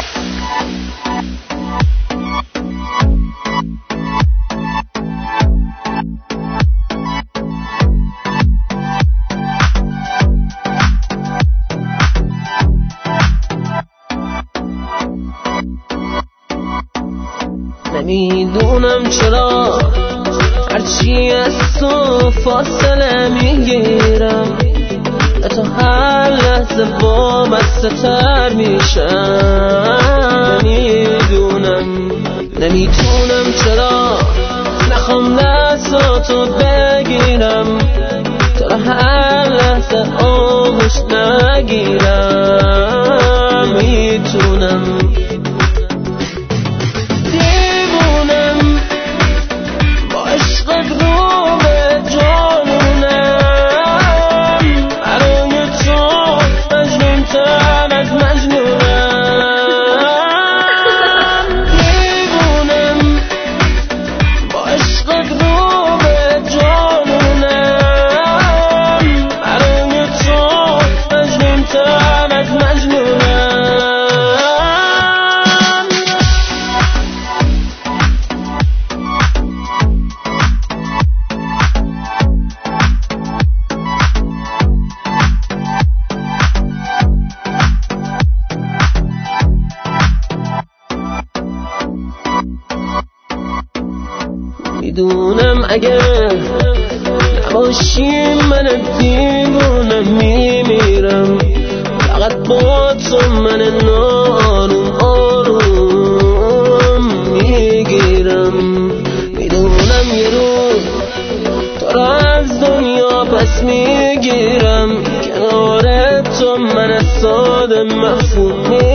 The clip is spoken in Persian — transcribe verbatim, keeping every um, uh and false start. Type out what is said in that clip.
نمیدونم چرا هرچی از تو فاصله میگیرم تا هر لحظه با بسته تر میشم. نمیدونم نمیتونم چرا نخوام دستاتو بگیرم تا هر لحظه آغوش نگیرم. میتونم میدونم اگه نباشی من دیوونه میمیرم، فقط با تو من نارم آروم میگیرم. میدونم یه روز تو را از دنیا پس میگیرم، کنار تو من ساده مفهوم